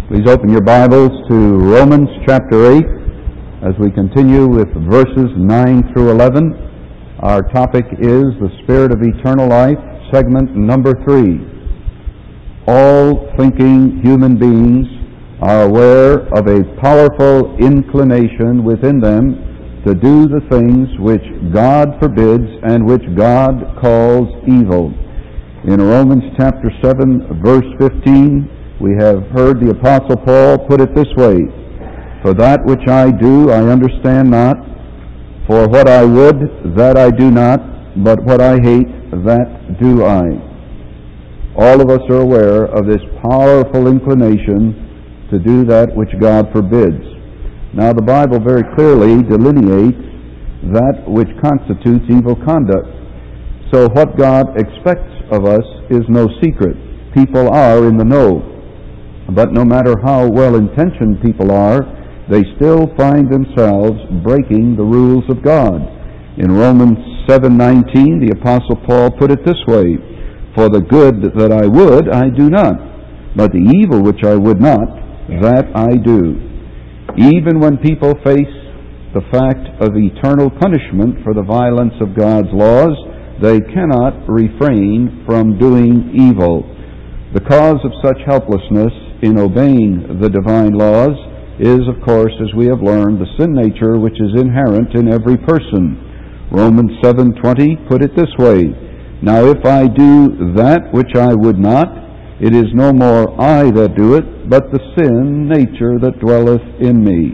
Please open your Bibles to Romans chapter 8 as we continue with verses 9 through 11. Our topic is the Spirit of Eternal Life, segment number 3. All thinking human beings are aware of a powerful inclination within them to do the things which God forbids and which God calls evil. In Romans chapter 7, verse 15, we have heard the Apostle Paul put it this way: "For that which I do I understand not, for what I would that I do not, but what I hate that do I." All of us are aware of this powerful inclination to do that which God forbids. Now the Bible very clearly delineates that which constitutes evil conduct. So what God expects of us is no secret. People are in the know. But no matter how well-intentioned people are, they still find themselves breaking the rules of God. In Romans 7:19, the Apostle Paul put it this way: "For the good that I would, I do not, but the evil which I would not, that I do." Even when people face the fact of eternal punishment for the violence of God's laws, they cannot refrain from doing evil. The cause of such helplessness in obeying the divine laws is, of course, as we have learned, the sin nature which is inherent in every person. Romans 7:20 put it this way: "Now if I do that which I would not, it is no more I that do it, but the sin nature that dwelleth in me."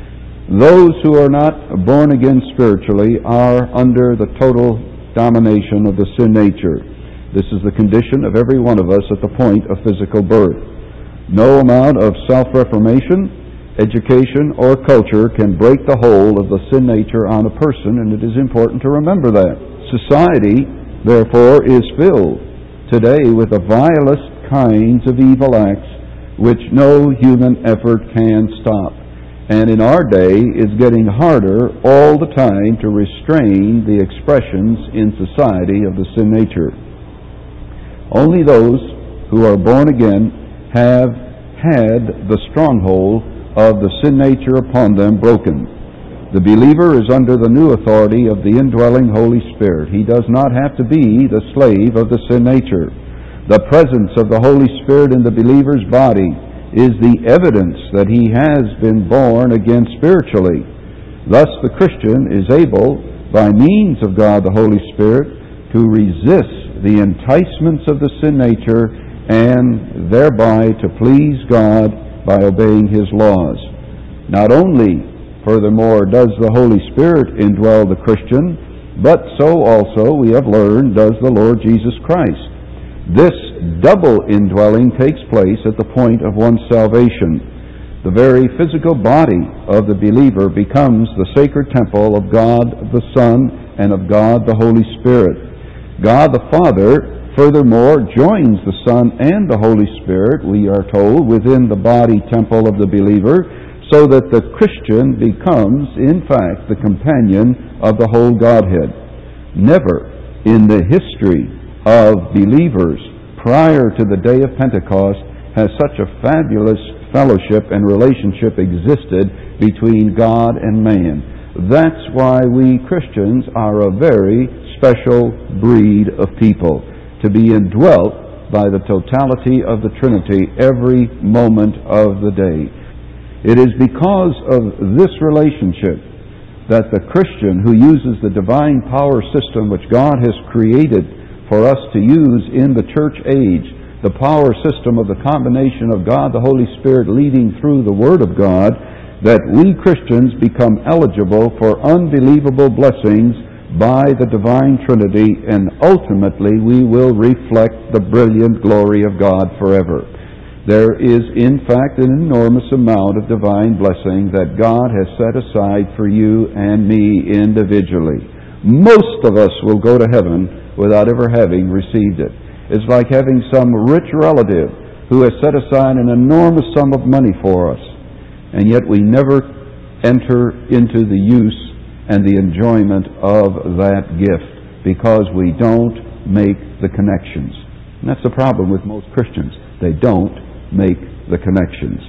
Those who are not born again spiritually are under the total domination of the sin nature. This is the condition of every one of us at the point of physical birth. No amount of self-reformation, education, or culture can break the hold of the sin nature on a person, and it is important to remember that. Society, therefore, is filled today with the vilest kinds of evil acts which no human effort can stop. And in our day is getting harder all the time to restrain the expressions in society of the sin nature. Only those who are born again have had the stronghold of the sin nature upon them broken. The believer is under the new authority of the indwelling Holy Spirit. He does not have to be the slave of the sin nature. The presence of the Holy Spirit in the believer's body is the evidence that he has been born again spiritually. Thus the Christian is able, by means of God the Holy Spirit, to resist the enticements of the sin nature and thereby to please God by obeying His laws. Not only, furthermore, does the Holy Spirit indwell the Christian, but so also, we have learned, does the Lord Jesus Christ. This double indwelling takes place at the point of one's salvation. The very physical body of the believer becomes the sacred temple of God the Son and of God the Holy Spirit. God the Father, furthermore, joins the Son and the Holy Spirit, we are told, within the body temple of the believer, so that the Christian becomes, in fact, the companion of the whole Godhead. Never in the history of believers prior to the day of Pentecost has such a fabulous fellowship and relationship existed between God and man. That's why we Christians are a very special breed of people, to be indwelt by the totality of the Trinity every moment of the day. It is because of this relationship that the Christian who uses the divine power system which God has created for us to use in the church age, the power system of the combination of God the Holy Spirit leading through the Word of God, that we Christians become eligible for unbelievable blessings by the divine Trinity, and ultimately we will reflect the brilliant glory of God forever. There is, in fact, an enormous amount of divine blessing that God has set aside for you and me individually. Most of us will go to heaven without ever having received it. It's like having some rich relative who has set aside an enormous sum of money for us, and yet we never enter into the use and the enjoyment of that gift because we don't make the connections. And that's the problem with most Christians. They don't make the connections.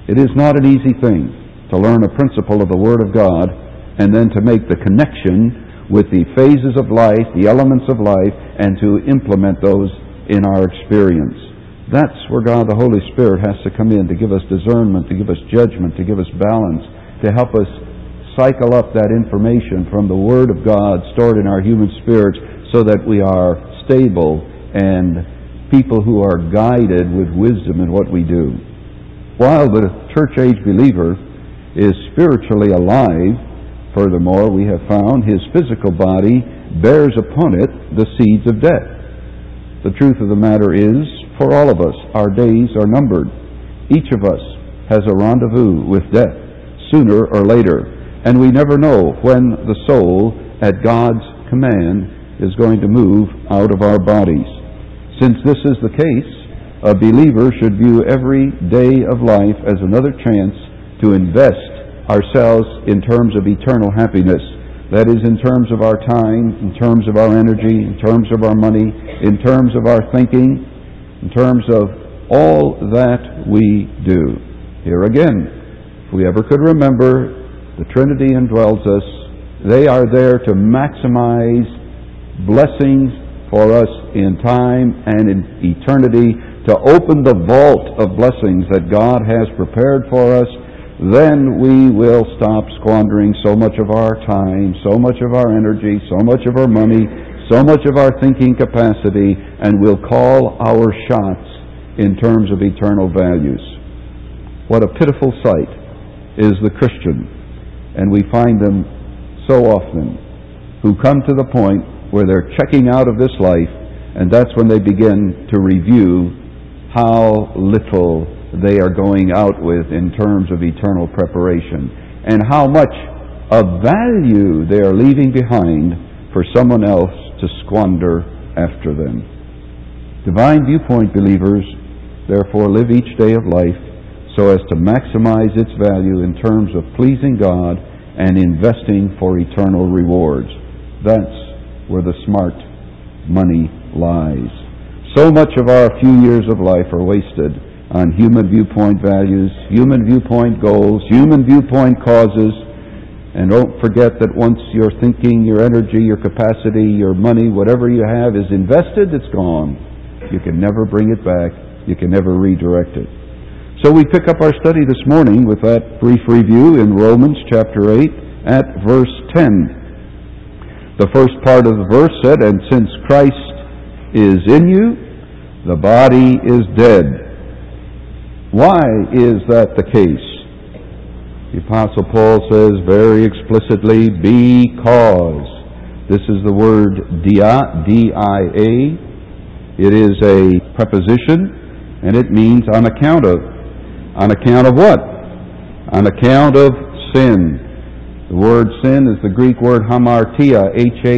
It is not an easy thing to learn a principle of the Word of God and then to make the connection with the phases of life, the elements of life, and to implement those in our experience. That's where God the Holy Spirit has to come in to give us discernment, to give us judgment, to give us balance, to help us cycle up that information from the Word of God stored in our human spirits so that we are stable and people who are guided with wisdom in what we do. While the church-age believer is spiritually alive, furthermore, we have found his physical body bears upon it the seeds of death. The truth of the matter is, for all of us, our days are numbered. Each of us has a rendezvous with death, sooner or later, and we never know when the soul, at God's command, is going to move out of our bodies. Since this is the case, a believer should view every day of life as another chance to invest ourselves in terms of eternal happiness. That is, in terms of our time, in terms of our energy, in terms of our money, in terms of our thinking, in terms of all that we do. Here again, if we ever could remember, the Trinity indwells us. They are there to maximize blessings for us in time and in eternity, to open the vault of blessings that God has prepared for us. Then we will stop squandering so much of our time, so much of our energy, so much of our money, so much of our thinking capacity, and we'll call our shots in terms of eternal values. What a pitiful sight is the Christian. And we find them so often who come to the point where they're checking out of this life, and that's when they begin to review how little they are going out with in terms of eternal preparation, and how much of value they are leaving behind for someone else to squander after them. Divine Viewpoint believers, therefore, live each day of life so as to maximize its value in terms of pleasing God and investing for eternal rewards. That's where the smart money lies. So much of our few years of life are wasted on human viewpoint values, human viewpoint goals, human viewpoint causes. And don't forget that once your thinking, your energy, your capacity, your money, whatever you have is invested, it's gone. You can never bring it back. You can never redirect it. So we pick up our study this morning with that brief review in Romans chapter 8 at verse 10. The first part of the verse said, "And since Christ is in you, the body is dead." Why is that the case? The Apostle Paul says very explicitly, because. This is the word dia, D-I-A. It is a preposition, and it means on account of. On account of what? On account of sin. The word sin is the Greek word hamartia,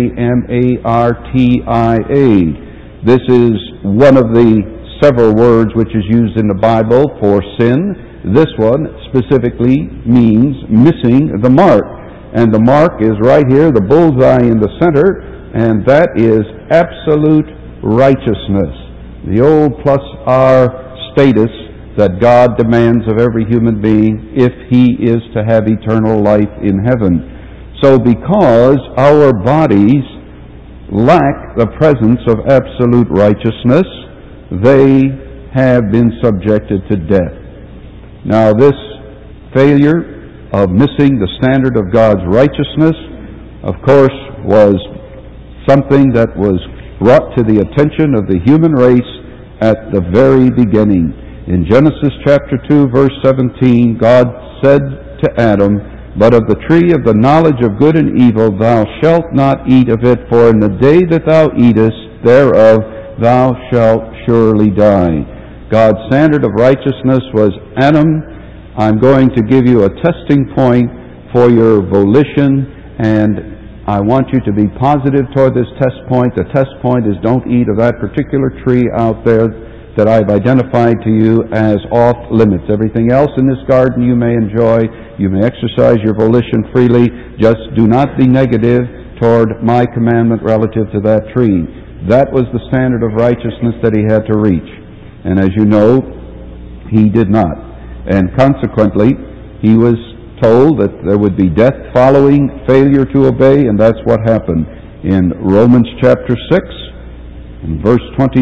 H-A-M-A-R-T-I-A. This is one of the several words which is used in the Bible for sin. This one specifically means missing the mark. And the mark is right here, the bullseye in the center, and that is absolute righteousness. The old plus R status that God demands of every human being if he is to have eternal life in heaven. So because our bodies lack the presence of absolute righteousness, they have been subjected to death. Now this failure of missing the standard of God's righteousness, of course, was something that was brought to the attention of the human race at the very beginning. In Genesis chapter 2, verse 17, God said to Adam, "But of the tree of the knowledge of good and evil thou shalt not eat of it, for in the day that thou eatest thereof thou shalt surely die." God's standard of righteousness was, Adam, I'm going to give you a testing point for your volition, and I want you to be positive toward this test point. The test point is don't eat of that particular tree out there that I've identified to you as off limits. Everything else in this garden you may enjoy. You may exercise your volition freely. Just do not be negative toward my commandment relative to that tree. That was the standard of righteousness that he had to reach. And as you know, he did not. And consequently, he was told that there would be death following failure to obey, and that's what happened. In Romans chapter 6, in verse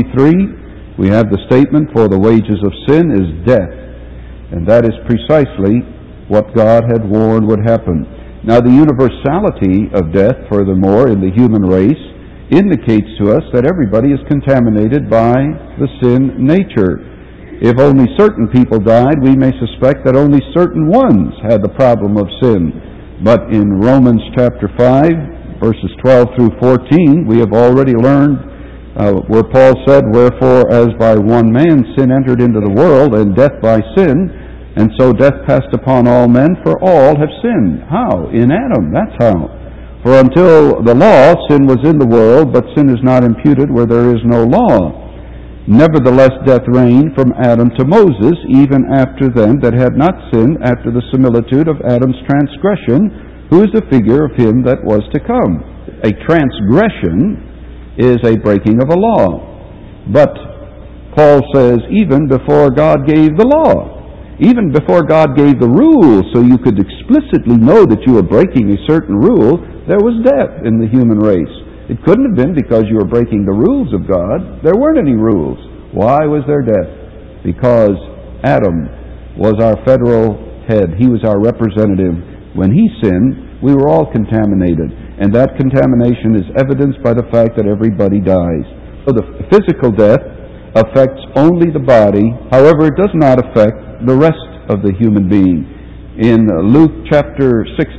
23, we have the statement, "For the wages of sin is death." And that is precisely what God had warned would happen. Now, the universality of death, furthermore, in the human race, indicates to us that everybody is contaminated by the sin nature. If only certain people died, we may suspect that only certain ones had the problem of sin. But in Romans chapter 5, verses 12 through 14, we have already learned where Paul said, "Wherefore, as by one man sin entered into the world, and death by sin, and so death passed upon all men, for all have sinned." How? In Adam. That's how. "For until the law, sin was in the world, but sin is not imputed where there is no law. Nevertheless, death reigned from Adam to Moses, even after them that had not sinned, after the similitude of Adam's transgression, who is the figure of him that was to come." A transgression is a breaking of a law. But Paul says, even before God gave the law, even before God gave the rules, so you could explicitly know that you were breaking a certain rule, there was death in the human race. It couldn't have been because you were breaking the rules of God. There weren't any rules. Why was there death? Because Adam was our federal head. He was our representative. When he sinned, we were all contaminated. And that contamination is evidenced by the fact that everybody dies. So the physical death affects only the body. However, it does not affect the rest of the human being. In Luke chapter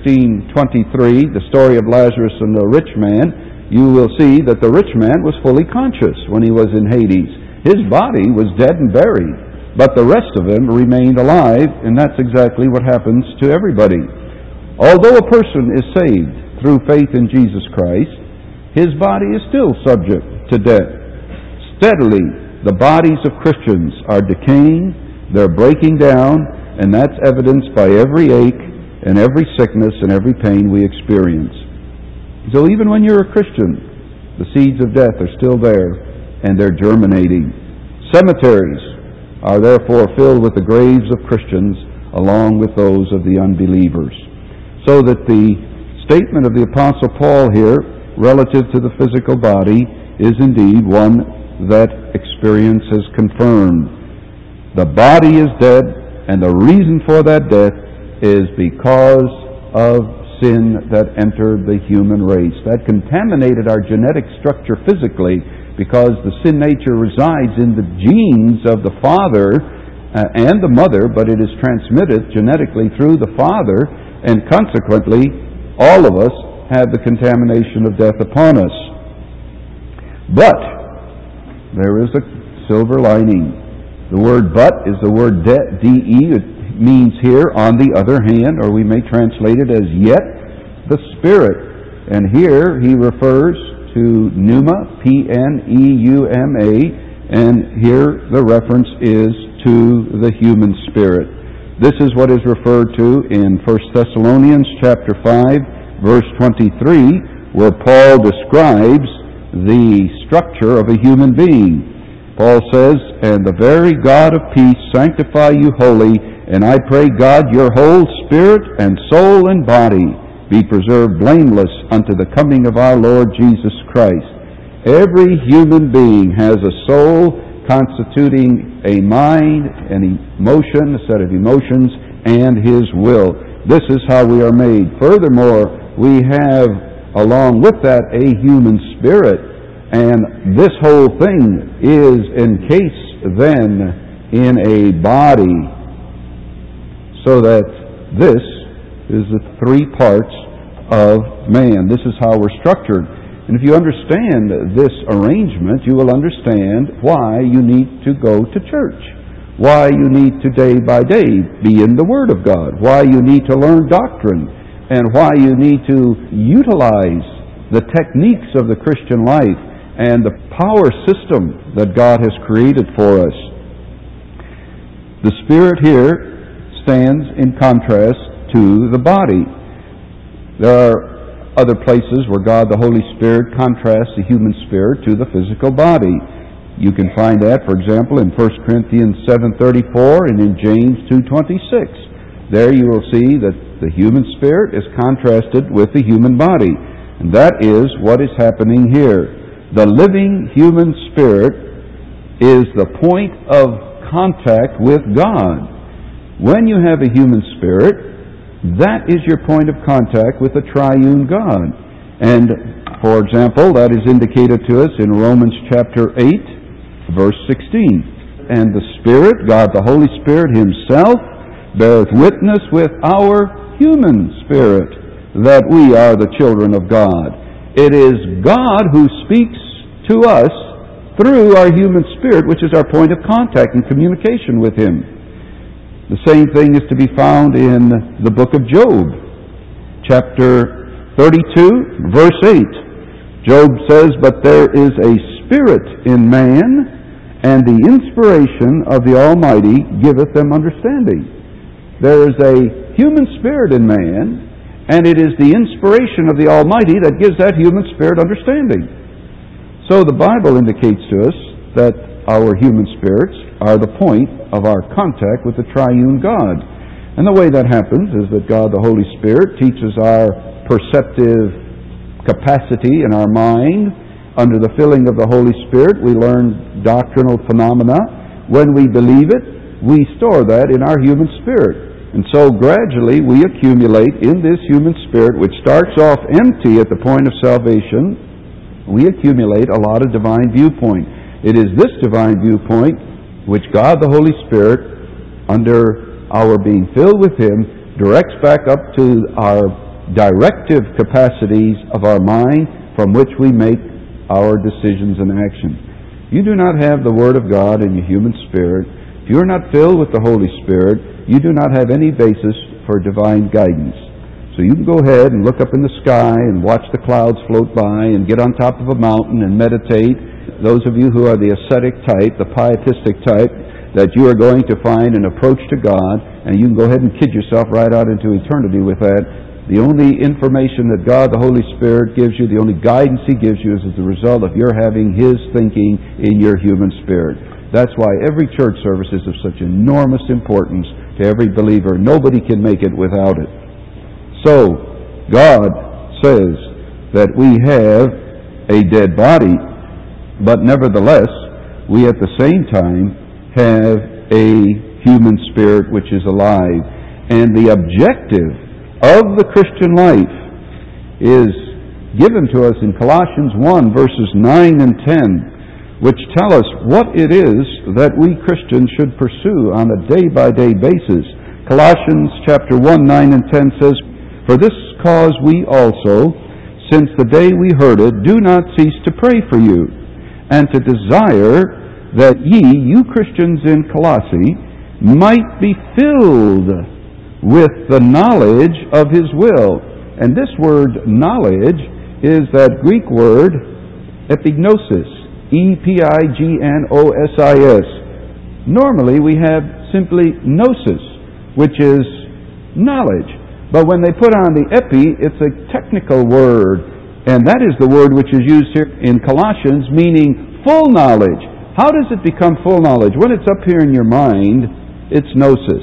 16:23, the story of Lazarus and the rich man, you will see that the rich man was fully conscious when he was in Hades. His body was dead and buried, but the rest of him remained alive, and that's exactly what happens to everybody. Although a person is saved through faith in Jesus Christ, his body is still subject to death. Steadily, the bodies of Christians are decaying, they're breaking down, and that's evidenced by every ache and every sickness and every pain we experience. So even when you're a Christian, the seeds of death are still there, and they're germinating. Cemeteries are therefore filled with the graves of Christians along with those of the unbelievers. So that the statement of the Apostle Paul here relative to the physical body is indeed one that experience has confirmed. The body is dead, and the reason for that death is because of sin that entered the human race. That contaminated our genetic structure physically, because the sin nature resides in the genes of the father and the mother, but it is transmitted genetically through the father, and consequently all of us have the contamination of death upon us. But there is a silver lining. The word "but" is the word "de." It means here, on the other hand, or we may translate it as "yet the Spirit." And here he refers to pneuma, P-N-E-U-M-A, and here the reference is to the human spirit. This is what is referred to in 1 Thessalonians chapter 5, verse 23, where Paul describes the structure of a human being. Paul says, "And the very God of peace sanctify you wholly, and I pray God your whole spirit and soul and body be preserved blameless unto the coming of our Lord Jesus Christ." Every human being has a soul constituting a mind, an emotion, a set of emotions, and his will. This is how we are made. Furthermore, we have, along with that, a human spirit, and this whole thing is encased then in a body, so that this is the three parts of man. This is how we're structured. And if you understand this arrangement, you will understand why you need to go to church, why you need to day by day be in the Word of God, why you need to learn doctrine, and why you need to utilize the techniques of the Christian life and the power system that God has created for us. The Spirit here stands in contrast to the body. There are other places where God the Holy Spirit contrasts the human spirit to the physical body. You can find that, for example, in 1 Corinthians 7:34 and in James 2:26. There you will see that the human spirit is contrasted with the human body. And that is what is happening here. The living human spirit is the point of contact with God. When you have a human spirit, that is your point of contact with the triune God. And, for example, that is indicated to us in Romans chapter 8, verse 16. And the Spirit, God the Holy Spirit Himself, beareth witness with our human spirit that we are the children of God. It is God who speaks to us through our human spirit, which is our point of contact and communication with Him. The same thing is to be found in the book of Job, chapter 32, verse 8. Job says, "But there is a spirit in man, and the inspiration of the Almighty giveth them understanding." There is a human spirit in man, and it is the inspiration of the Almighty that gives that human spirit understanding. So the Bible indicates to us that our human spirits are the point of our contact with the triune God. And the way that happens is that God the Holy Spirit teaches our perceptive capacity in our mind. Under the filling of the Holy Spirit, we learn doctrinal phenomena. When we believe it, we store that in our human spirit. And so gradually we accumulate in this human spirit, which starts off empty at the point of salvation, we accumulate a lot of divine viewpoint. It is this divine viewpoint which God the Holy Spirit, under our being filled with Him, directs back up to our directive capacities of our mind, from which we make our decisions and actions. You do not have the Word of God in your human spirit. If you are not filled with the Holy Spirit, you do not have any basis for divine guidance. So you can go ahead and look up in the sky and watch the clouds float by and get on top of a mountain and meditate. Those of you who are the ascetic type, the pietistic type, that you are going to find an approach to God, and you can go ahead and kid yourself right out into eternity with that. The only information that God, the Holy Spirit, gives you, the only guidance He gives you is as a result of your having His thinking in your human spirit. That's why every church service is of such enormous importance to every believer. Nobody can make it without it. So, God says that we have a dead body, but nevertheless, we at the same time have a human spirit which is alive. And the objective of the Christian life is given to us in Colossians 1, verses 9 and 10, which tell us what it is that we Christians should pursue on a day-by-day basis. Colossians chapter 1, 9 and 10 says, "For this cause we also, since the day we heard it, do not cease to pray for you, and to desire that ye, you Christians in Colossae, might be filled with the knowledge of His will." And this word knowledge is that Greek word epignosis, E-P-I-G-N-O-S-I-S. Normally we have simply gnosis, which is knowledge. But when they put on the epi, it's a technical word. And that is the word which is used here in Colossians, meaning full knowledge. How does it become full knowledge? When it's up here in your mind, it's gnosis.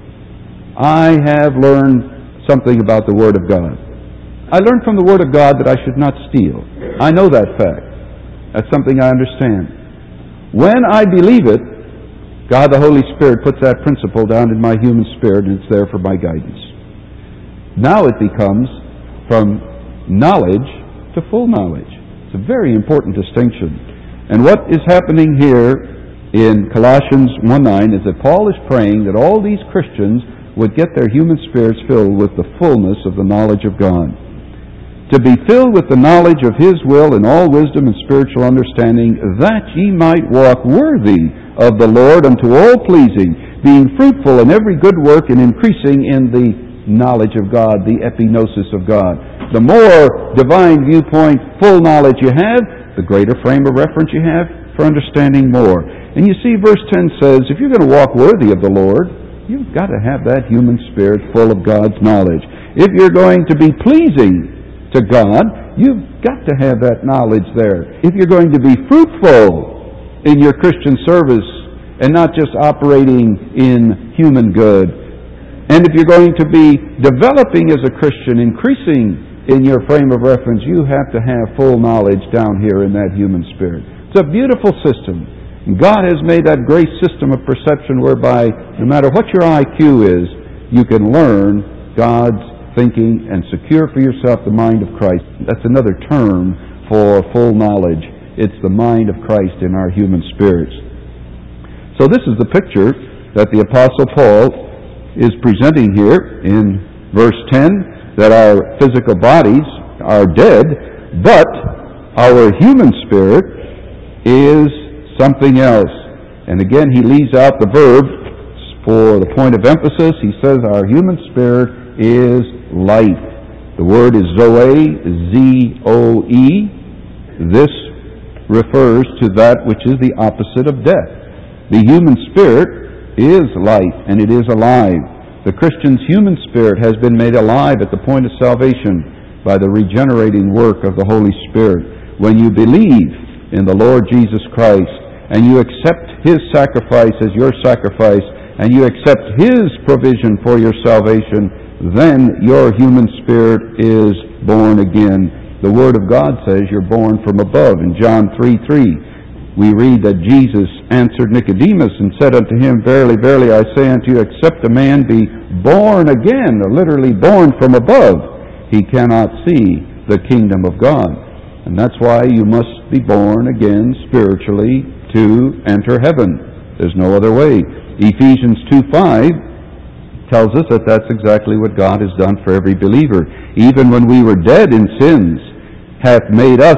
I have learned something about the Word of God. I learned from the Word of God that I should not steal. I know that fact. That's something I understand. When I believe it, God the Holy Spirit puts that principle down in my human spirit, and it's there for my guidance. Now it becomes from knowledge to full knowledge. It's a very important distinction. And what is happening here in Colossians 1:9 is that Paul is praying that all these Christians would get their human spirits filled with the fullness of the knowledge of God. To be filled with the knowledge of His will in all wisdom and spiritual understanding, that ye might walk worthy of the Lord unto all pleasing, being fruitful in every good work and increasing in the knowledge of God, the epignosis of God. The more divine viewpoint, full knowledge you have, the greater frame of reference you have for understanding more. And you see, verse 10 says, if you're going to walk worthy of the Lord, you've got to have that human spirit full of God's knowledge. If you're going to be pleasing to God, you've got to have that knowledge there. If you're going to be fruitful in your Christian service and not just operating in human good. And if you're going to be developing as a Christian, increasing in your frame of reference, you have to have full knowledge down here in that human spirit. It's a beautiful system. God has made that great system of perception whereby no matter what your IQ is, you can learn God's thinking and secure for yourself the mind of Christ. That's another term for full knowledge. It's the mind of Christ in our human spirits. So this is the picture that the Apostle Paul is presenting here in verse 10, that our physical bodies are dead, but our human spirit is something else. And again, he leaves out the verb for the point of emphasis. He says our human spirit is life. The word is Zoe, Z-O-E. This refers to that which is the opposite of death. The human spirit is life, and it is alive. The Christian's human spirit has been made alive at the point of salvation by the regenerating work of the Holy Spirit. When you believe in the Lord Jesus Christ, and you accept His sacrifice as your sacrifice, and you accept His provision for your salvation, then your human spirit is born again. The Word of God says you're born from above. In John 3:3, we read that Jesus answered Nicodemus and said unto him, Verily, verily, I say unto you, except a man be born again, or literally born from above, he cannot see the kingdom of God. And that's why you must be born again spiritually to enter heaven. There's no other way. Ephesians 2:5 tells us that that's exactly what God has done for every believer. Even when we were dead in sins, hath made us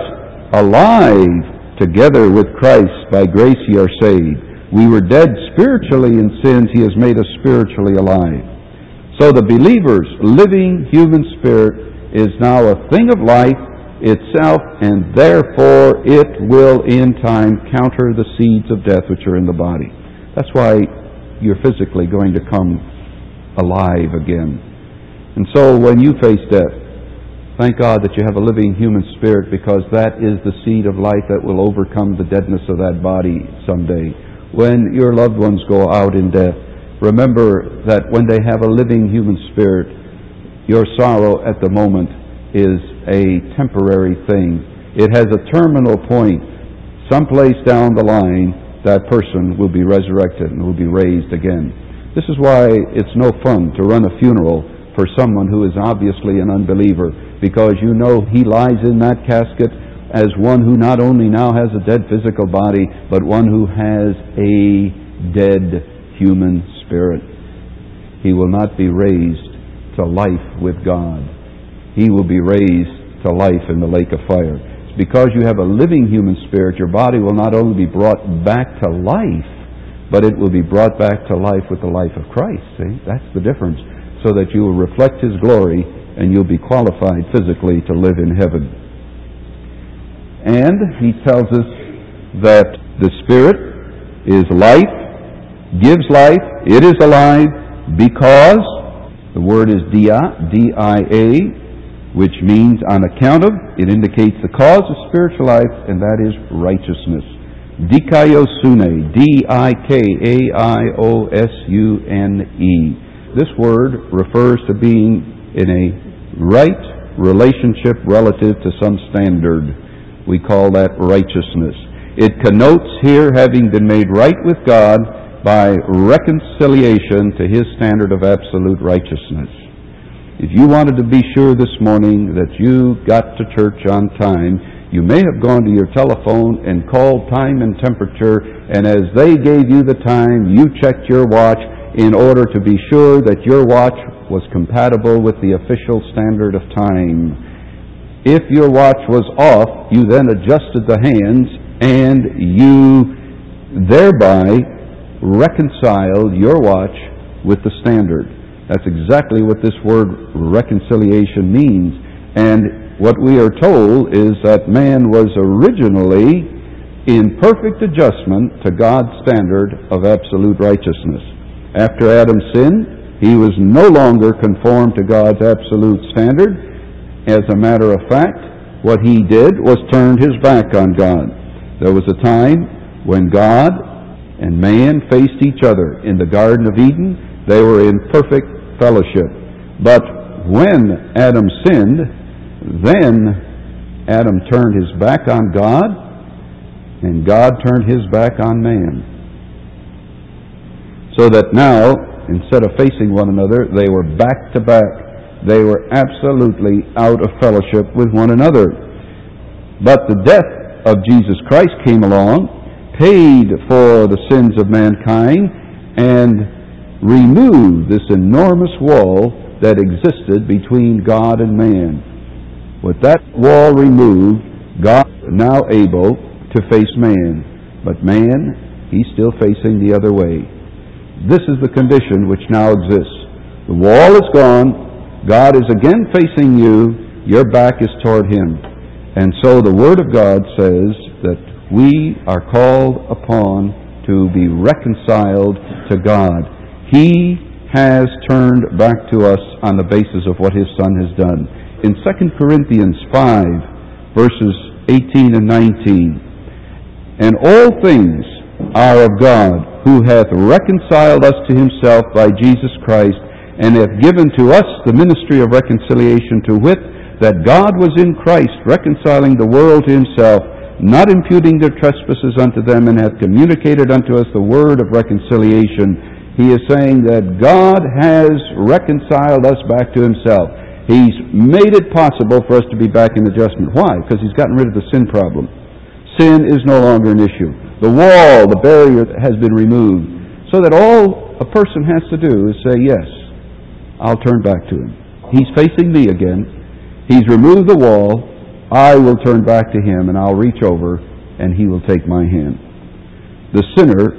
alive together with Christ. By grace ye are saved. We were dead spiritually in sins. He has made us spiritually alive. So the believer's living human spirit is now a thing of life itself, and therefore it will in time counter the seeds of death which are in the body. That's why you're physically going to come alive again. And so when you face death, thank God that you have a living human spirit, because that is the seed of life that will overcome the deadness of that body someday. When your loved ones go out in death, remember that when they have a living human spirit, your sorrow at the moment is a temporary thing. It has a terminal point. Someplace down the line, that person will be resurrected and will be raised again. This is why it's no fun to run a funeral for someone who is obviously an unbeliever, because you know he lies in that casket as one who not only now has a dead physical body, but one who has a dead human spirit. He will not be raised to life with God. He will be raised to life in the lake of fire. It's because you have a living human spirit, your body will not only be brought back to life, but it will be brought back to life with the life of Christ. See? That's the difference. So that you will reflect His glory and you'll be qualified physically to live in heaven. And he tells us that the Spirit is life, gives life, it is alive, because the word is dia, D-I-A, which means on account of. It indicates the cause of spiritual life, and that is righteousness. Dikaiosune, D-I-K-A-I-O-S-U-N-E. This word refers to being in a right relationship relative to some standard. We call that righteousness. It connotes here having been made right with God by reconciliation to His standard of absolute righteousness. If you wanted to be sure this morning that you got to church on time, you may have gone to your telephone and called time and temperature, and as they gave you the time, you checked your watch in order to be sure that your watch was compatible with the official standard of time. If your watch was off, you then adjusted the hands, and you thereby reconciled your watch with the standard. That's exactly what this word reconciliation means. And what we are told is that man was originally in perfect adjustment to God's standard of absolute righteousness. After Adam sinned, he was no longer conformed to God's absolute standard. As a matter of fact, what he did was turned his back on God. There was a time When God and man faced each other in the Garden of Eden, they were in perfect fellowship. But when Adam sinned, then Adam turned his back on God, and God turned his back on man. So that now, instead of facing one another, they were back to back. They were absolutely out of fellowship with one another. But the death of Jesus Christ came along, paid for the sins of mankind, and removed this enormous wall that existed between God and man. With that wall removed, God is now able to face man. But man, he's still facing the other way. This is the condition which now exists. The wall is gone. God is again facing you. Your back is toward him. And so the Word of God says that we are called upon to be reconciled to God. He has turned back to us on the basis of what his Son has done. In 2 Corinthians 5, verses 18 and 19, "And all things are of God, who hath reconciled us to himself by Jesus Christ, and hath given to us the ministry of reconciliation, to wit, that God was in Christ reconciling the world to himself, not imputing their trespasses unto them, and hath communicated unto us the word of reconciliation." He is saying that God has reconciled us back to himself. He's made it possible for us to be back in adjustment. Why? Because he's gotten rid of the sin problem. Sin is no longer an issue. The wall, the barrier has been removed, so that all a person has to do is say, yes, I'll turn back to him. He's facing me again. He's removed the wall. I will turn back to him, and I'll reach over, and he will take my hand. The sinner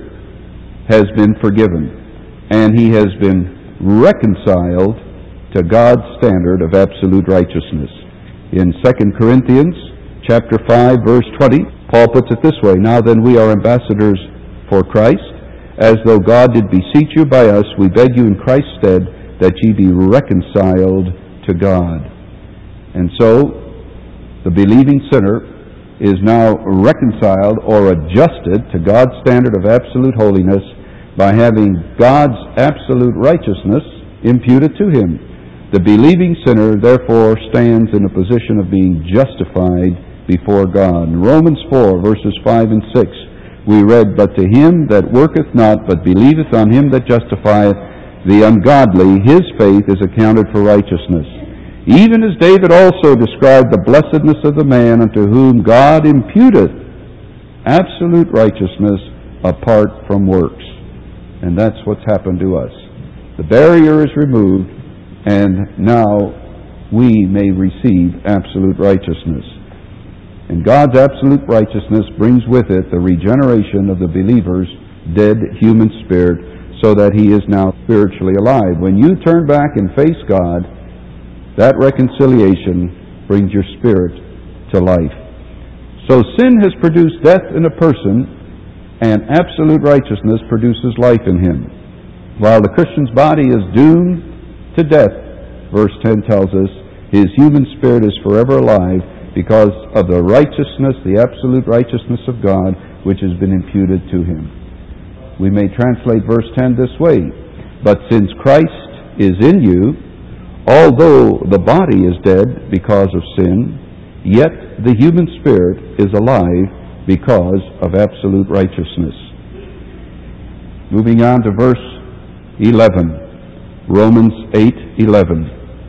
has been forgiven, and he has been reconciled to God's standard of absolute righteousness. In 2 Corinthians chapter 5, verse 20, Paul puts it this way, "Now then we are ambassadors for Christ, as though God did beseech you by us, we beg you in Christ's stead, that ye be reconciled to God." And so, the believing sinner is now reconciled or adjusted to God's standard of absolute holiness by having God's absolute righteousness imputed to him. The believing sinner, therefore, stands in a position of being justified before God. In Romans 4, verses 5 and 6, we read, "But to him that worketh not, but believeth on him that justifieth the ungodly, his faith is accounted for righteousness. Even as David also described the blessedness of the man unto whom God imputeth absolute righteousness apart from works." And that's what's happened to us. The barrier is removed, and now we may receive absolute righteousness. And God's absolute righteousness brings with it the regeneration of the believer's dead human spirit, so that he is now spiritually alive. When you turn back and face God, that reconciliation brings your spirit to life. So sin has produced death in a person, and absolute righteousness produces life in him. While the Christian's body is doomed to death, verse 10 tells us, his human spirit is forever alive because of the righteousness, the absolute righteousness of God, which has been imputed to him. We may translate verse 10 this way, "But since Christ is in you, although the body is dead because of sin, yet the human spirit is alive because of absolute righteousness." Moving on to verse 11, Romans 8:11.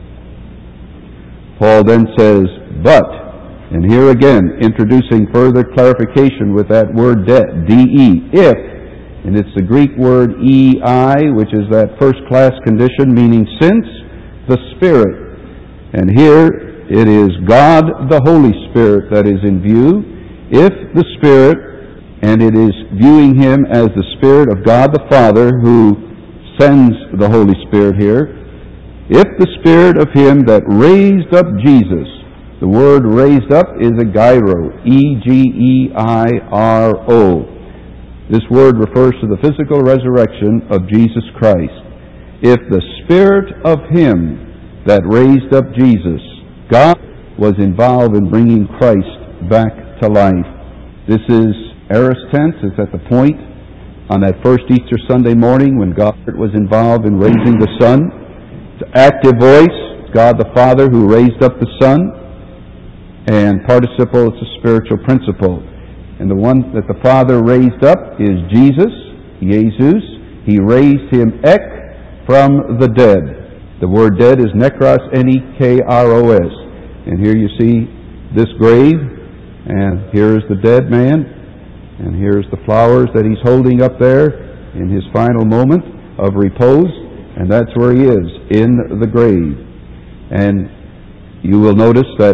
Paul then says, "But," and here again, introducing further clarification with that word D-E, "if," and it's the Greek word E-I, which is that first-class condition, meaning since the Spirit. And here it is God the Holy Spirit that is in view. If the Spirit, and it is viewing him as the Spirit of God the Father who sends the Holy Spirit here, if the Spirit of him that raised up Jesus, the word raised up is a gyro, E-G-E-I-R-O. This word refers to the physical resurrection of Jesus Christ. If the Spirit of him that raised up Jesus, God was involved in bringing Christ back to life. This is aorist tense. It's at the point on that first Easter Sunday morning when God was involved in raising the Son. It's active voice, God the Father who raised up the Son. And participle, it's a spiritual principle. And the one that the Father raised up is Jesus, Jesus. He raised him ek from the dead. The word dead is nekros, N-E-K-R-O-S. And here you see this grave, and here is the dead man, and here's the flowers that he's holding up there in his final moment of repose, and that's where he is, in the grave. And you will notice that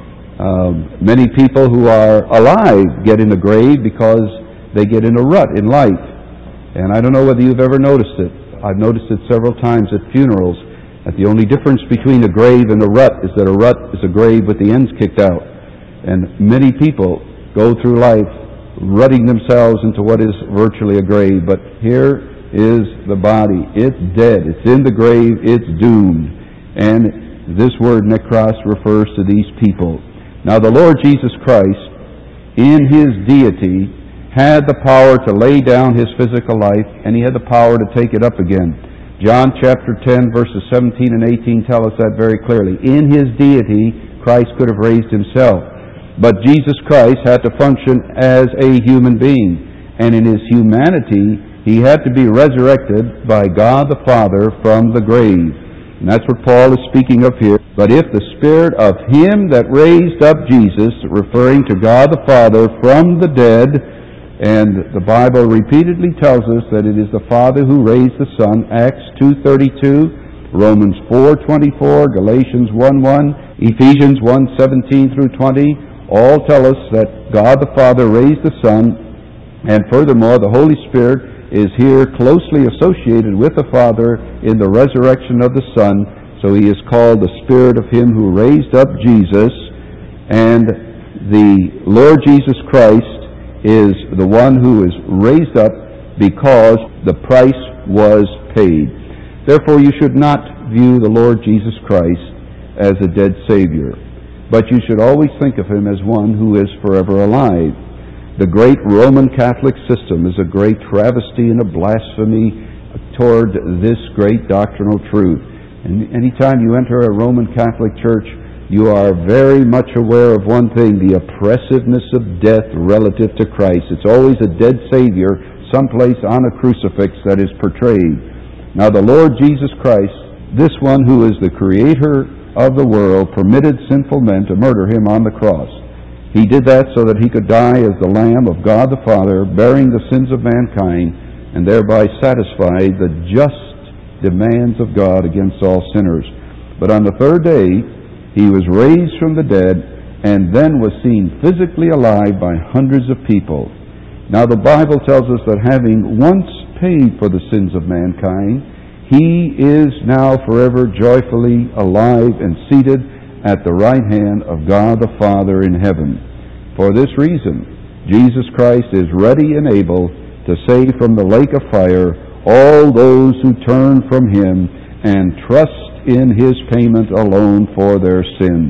many people who are alive get in the grave because they get in a rut in life. And I don't know whether you've ever noticed it. I've noticed it several times at funerals, that the only difference between a grave and a rut is that a rut is a grave with the ends kicked out. And many people go through life rutting themselves into what is virtually a grave. But here is the body. It's dead. It's in the grave. It's doomed. And this word nekros refers to these people. Now the Lord Jesus Christ, in his deity, had the power to lay down his physical life, and he had the power to take it up again. John chapter 10, verses 17 and 18 tell us that very clearly. In his deity, Christ could have raised himself. But Jesus Christ had to function as a human being. And in his humanity, he had to be resurrected by God the Father from the grave. And that's what Paul is speaking of here. But if the Spirit of him that raised up Jesus, referring to God the Father from the dead, and the Bible repeatedly tells us that it is the Father who raised the Son, Acts 2:32, Romans 4:24, Galatians 1:1, Ephesians 1:17 through 20, all tell us that God the Father raised the Son, and furthermore, the Holy Spirit is here closely associated with the Father in the resurrection of the Son, so he is called the Spirit of him who raised up Jesus, and the Lord Jesus Christ is the one who is raised up because the price was paid. Therefore, you should not view the Lord Jesus Christ as a dead Savior, but you should always think of him as one who is forever alive. The great Roman Catholic system is a great travesty and a blasphemy toward this great doctrinal truth. And anytime you enter a Roman Catholic church, you are very much aware of one thing, the oppressiveness of death relative to Christ. It's always a dead Savior someplace on a crucifix that is portrayed. Now the Lord Jesus Christ, this one who is the creator of the world, permitted sinful men to murder him on the cross. He did that so that he could die as the Lamb of God the Father, bearing the sins of mankind, and thereby satisfy the just demands of God against all sinners. But on the third day, he was raised from the dead, and then was seen physically alive by hundreds of people. Now the Bible tells us that having once paid for the sins of mankind, he is now forever joyfully alive and seated at the right hand of God the Father in heaven. For this reason, Jesus Christ is ready and able to save from the lake of fire all those who turn from him and trust in his payment alone for their sins.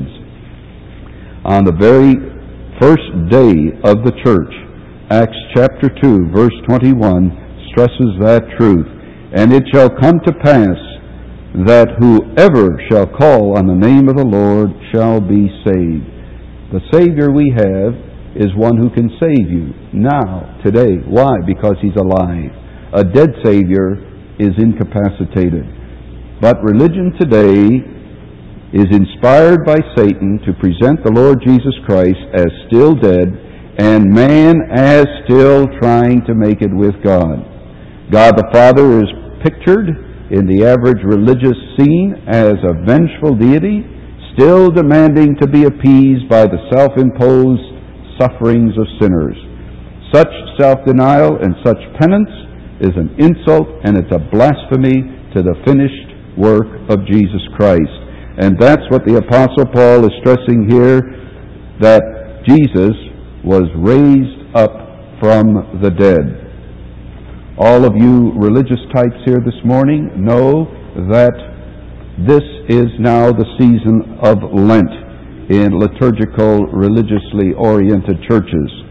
On the very first day of the church, Acts chapter 2, verse 21 stresses that truth. And it shall come to pass that whoever shall call on the name of the Lord shall be saved. The Savior we have is one who can save you now, today. Why? Because he's alive. A dead Savior is incapacitated. But religion today is inspired by Satan to present the Lord Jesus Christ as still dead and man as still trying to make it with God. God the Father is pictured in the average religious scene as a vengeful deity, still demanding to be appeased by the self-imposed sufferings of sinners. Such self-denial and such penance is an insult, and it's a blasphemy to the finished work of Jesus Christ. And that's what the Apostle Paul is stressing here, that Jesus was raised up from the dead. All of you religious types here this morning know that this is now the season of Lent in liturgical, religiously oriented churches.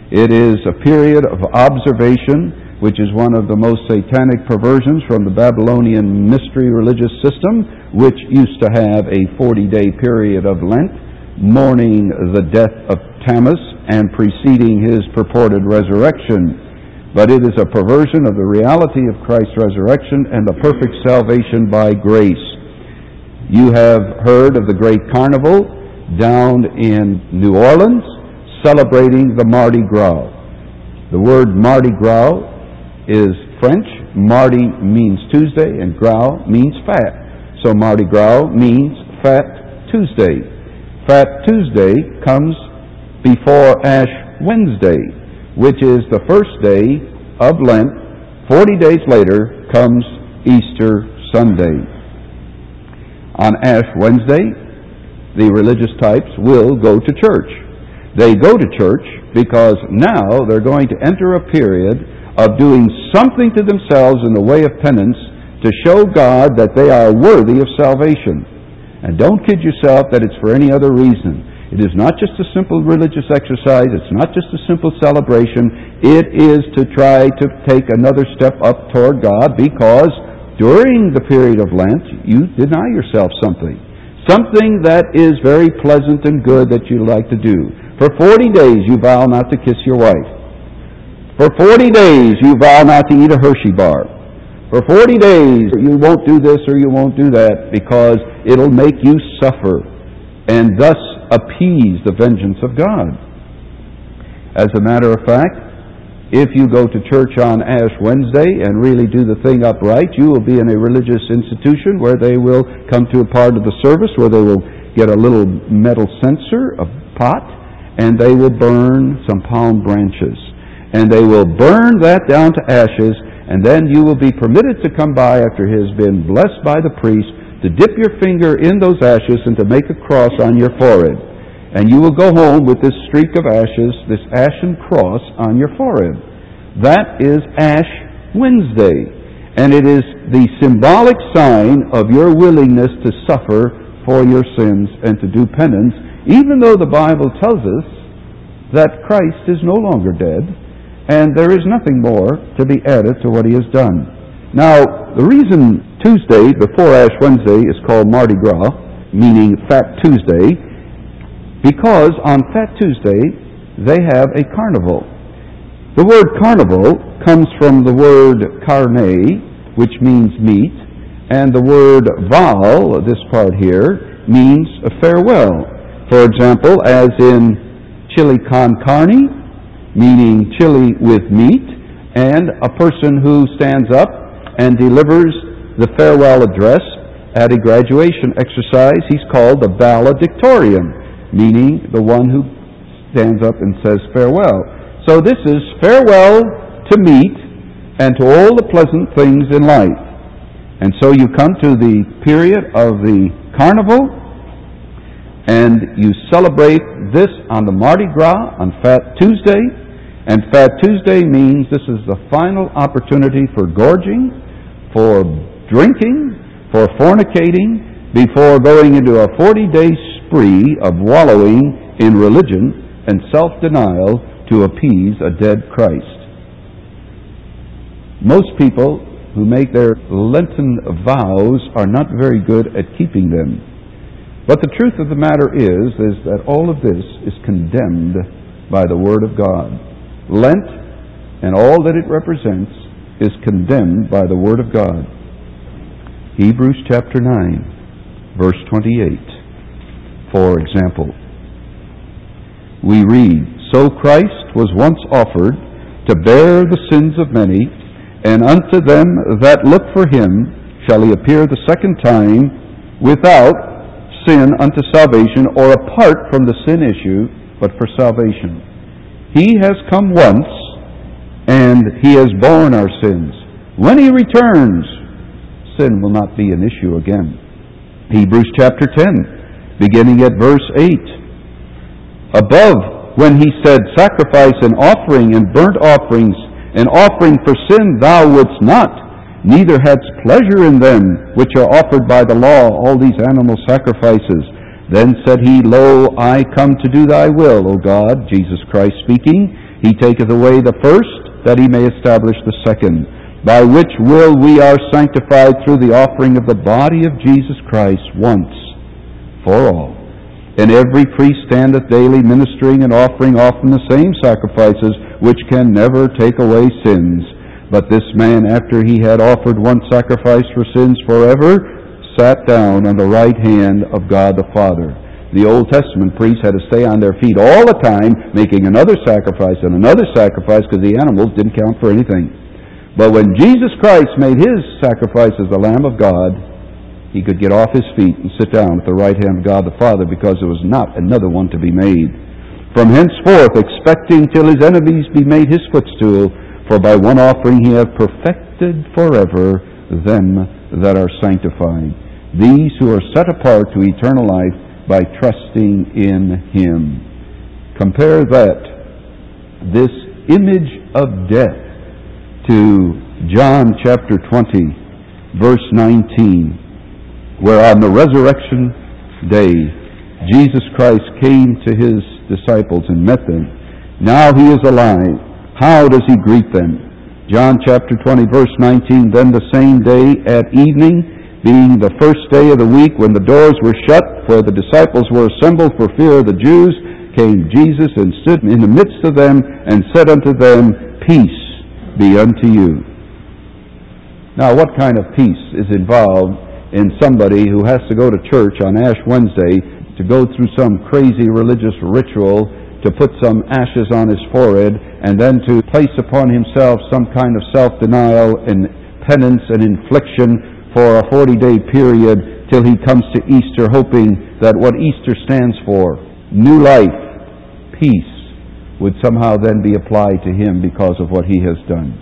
It is a period of observation, which is one of the most satanic perversions from the Babylonian mystery religious system, which used to have a 40-day period of Lent, mourning the death of Tammuz and preceding his purported resurrection. But it is a perversion of the reality of Christ's resurrection and the perfect salvation by grace. You have heard of the great carnival down in New Orleans, celebrating the Mardi Gras. The word Mardi Gras is French. Mardi means Tuesday and Gras means fat. So Mardi Gras means Fat Tuesday. Fat Tuesday comes before Ash Wednesday, which is the first day of Lent. 40 days later comes Easter Sunday. On Ash Wednesday, the religious types will go to church. They go to church because now they're going to enter a period of doing something to themselves in the way of penance to show God that they are worthy of salvation. And don't kid yourself that it's for any other reason. It is not just a simple religious exercise. It's not just a simple celebration. It is to try to take another step up toward God, because during the period of Lent, you deny yourself something. Something that is very pleasant and good that you like to do. For 40 days you vow not to kiss your wife. For 40 days you vow not to eat a Hershey bar. For 40 days you won't do this or you won't do that, because it'll make you suffer and thus appease the vengeance of God. As a matter of fact, if you go to church on Ash Wednesday and really do the thing upright, you will be in a religious institution where they will come to a part of the service where they will get a little metal censer, a pot, and they will burn some palm branches. And they will burn that down to ashes, and then you will be permitted to come by after it has been blessed by the priest to dip your finger in those ashes and to make a cross on your forehead. And you will go home with this streak of ashes, this ashen cross on your forehead. That is Ash Wednesday. And it is the symbolic sign of your willingness to suffer for your sins and to do penance, even though the Bible tells us that Christ is no longer dead and there is nothing more to be added to what he has done. Now, the reason Tuesday before Ash Wednesday is called Mardi Gras, meaning Fat Tuesday, because on Fat Tuesday they have a carnival. The word carnival comes from the word carne, which means meat, and the word val, this part here, means a farewell. For example, as in chili con carne, meaning chili with meat, and a person who stands up and delivers the farewell address at a graduation exercise, he's called the valedictorian, meaning the one who stands up and says farewell. So this is farewell to meat and to all the pleasant things in life. And so you come to the period of the carnival, and you celebrate this on the Mardi Gras on Fat Tuesday. And Fat Tuesday means this is the final opportunity for gorging, for drinking, for fornicating, before going into a 40-day spree of wallowing in religion and self-denial to appease a dead Christ. Most people who make their Lenten vows are not very good at keeping them. But the truth of the matter is that all of this is condemned by the Word of God. Lent and all that it represents is condemned by the Word of God. Hebrews chapter 9, verse 28, for example. We read, "So Christ was once offered to bear the sins of many, and unto them that look for him shall he appear the second time without sin unto salvation," or apart from the sin issue, but for salvation. He has come once, and he has borne our sins. When he returns, sin will not be an issue again. Hebrews chapter 10, beginning at verse 8. Above, when he said, "Sacrifice and offering and burnt offerings and offering for sin thou wouldst not, neither hadst pleasure in them which are offered by the law," all these animal sacrifices. "Then said he, Lo, I come to do thy will, O God," Jesus Christ speaking, He taketh away the first, that he may establish the second, by which will we are sanctified through the offering of the body of Jesus Christ once for all. And every priest standeth daily ministering and offering often the same sacrifices, which can never take away sins. But this man, after he had offered one sacrifice for sins forever, sat down on the right hand of God the Father. The Old Testament priests had to stay on their feet all the time, making another sacrifice and another sacrifice, because the animals didn't count for anything. But when Jesus Christ made his sacrifice as the Lamb of God, he could get off his feet and sit down at the right hand of God the Father, because there was not another one to be made. From henceforth, expecting till his enemies be made his footstool, for by one offering he hath perfected forever them that are sanctified, these who are set apart to eternal life by trusting in him. Compare this image of death to John chapter 20, verse 19, where on the resurrection day, Jesus Christ came to his disciples and met them. Now he is alive. How does he greet them? John chapter 20, verse 19, then the same day at evening, being the first day of the week, when the doors were shut, for the disciples were assembled for fear of the Jews, came Jesus and stood in the midst of them, and said unto them, Peace be unto you. Now, what kind of peace is involved in somebody who has to go to church on Ash Wednesday to go through some crazy religious ritual, to put some ashes on his forehead, and then to place upon himself some kind of self-denial and penance and infliction for a 40-day period till he comes to Easter, hoping that what Easter stands for, new life, peace, would somehow then be applied to him because of what he has done.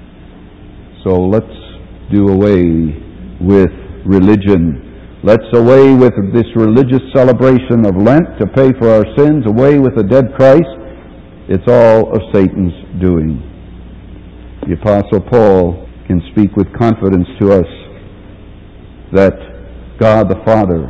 So let's do away with religion. Let's away with this religious celebration of Lent to pay for our sins, away with the dead Christ. It's all of Satan's doing. The Apostle Paul can speak with confidence to us that God the Father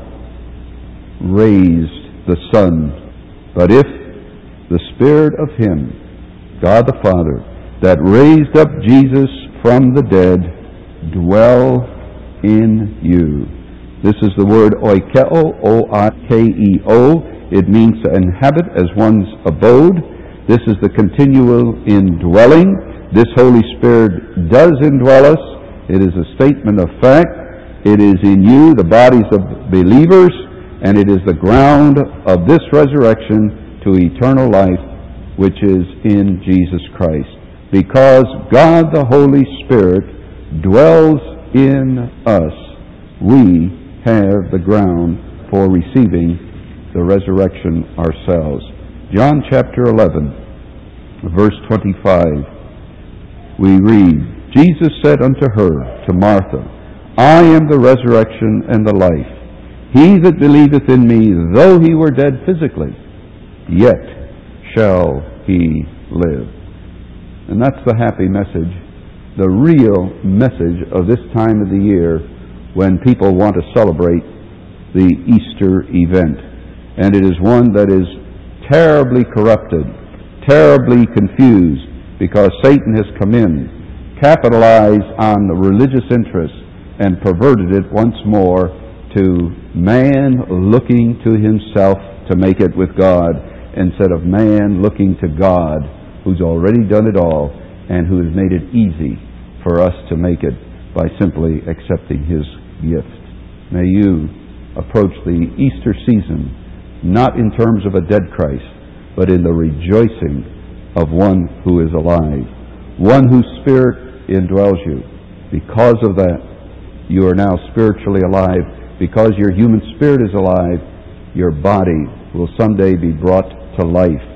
raised the Son. But if the Spirit of Him, God the Father, that raised up Jesus from the dead, dwell in you. This is the word oikeo, O-I-K-E-O. It means to inhabit as one's abode. This is the continual indwelling. This Holy Spirit does indwell us. It is a statement of fact. It is in you, the bodies of believers, and it is the ground of this resurrection to eternal life, which is in Jesus Christ. Because God the Holy Spirit dwells in us, we have the ground for receiving the resurrection ourselves. John chapter 11, verse 25, we read, Jesus said unto her, to Martha, I am the resurrection and the life. He that believeth in me, though he were dead physically, yet shall he live. And that's the happy message, the real message of this time of the year when people want to celebrate the Easter event. And it is one that is terribly corrupted, terribly confused, because Satan has come in, capitalized on the religious interest, and perverted it once more to man looking to himself to make it with God, instead of man looking to God, who's already done it all, and who has made it easy for us to make it by simply accepting His gift. May you approach the Easter season not in terms of a dead Christ, but in the rejoicing of one who is alive, one whose Spirit indwells you. Because of that, you are now spiritually alive. Because your human spirit is alive, your body will someday be brought to life